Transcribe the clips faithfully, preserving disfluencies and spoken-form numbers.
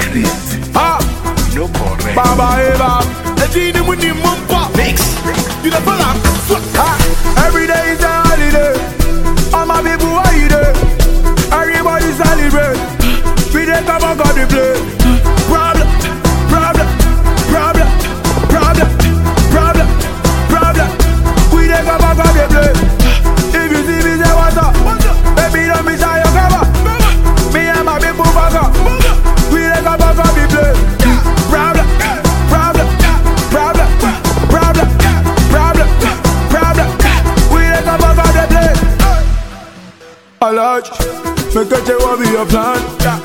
Ah, no correct. Baba Eva, the genie with the mumpa Mix. You the fella. Ah, every day is a holiday. All my people are here. Everybody celebrate. We dey come and got the play. Problem, problem, problem, problem, problem, problem. We dey come and got the play. If you see me say what's up, baby don't be shy your cover. Me and my people fuck up. We dey come and got the play. Problem, problem, problem, problem, problem, problem. We dey come and got the play. Alert, make a check what be your plan.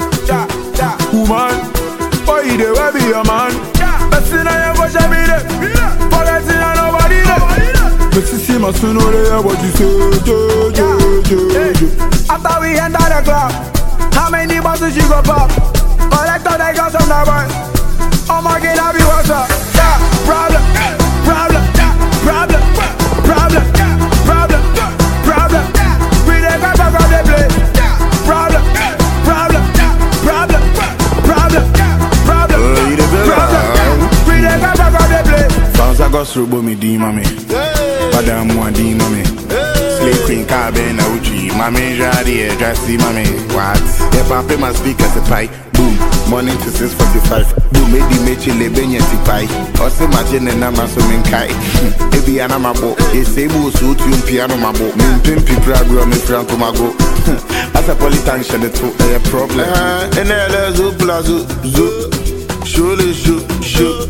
Woman, why you dey where be your man? Best in I am for sure be there. Forgetting I nobody there. Me see see my son over there what you say. Jo, jo, jo, jo. After we enter the club, how many bottles you go pop? Collect all the girls from the bar. Oh my God, I be what's up? Yeah, problem, problem, problem, problem, problem, problem. We dey come back on the place. Problem, problem, problem, problem, problem, problem. We dey come back on the place. Bounce I got through me D mommy. Madam one D mommy. Slave queen cabin Uchi. Mommy Jadi dressy mommy. What? If I pay my speakers a pie. Boom. Morning to six forty-five. Boom. Maybe me chile benye si pie. Also imagine and I'm so min kai. Ebi anama bo. Esebu so tu piano mabo. Min pimpi pragro me franco mago. As a politician the two a problem. And then zo plazo zo. Surely shoot shoot.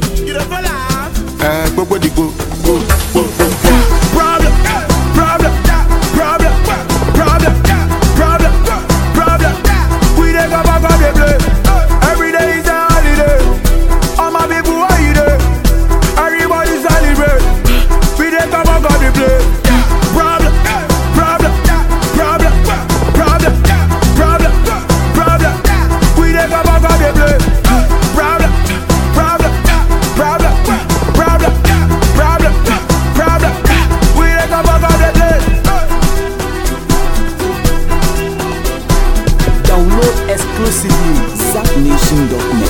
Eh, go go go go go go. Problem, problem, problem, problem, problem, problem. We dey come back on the place. Every day is a holiday. All my people are here. Everybody celebrate. We dey come back on the place. Problem, problem, problem, problem, problem, problem. We dey come back on the place. Problem, problem, problem, problem, problem, problem. We dey come back on the place. Download exclusively zap nation dot net.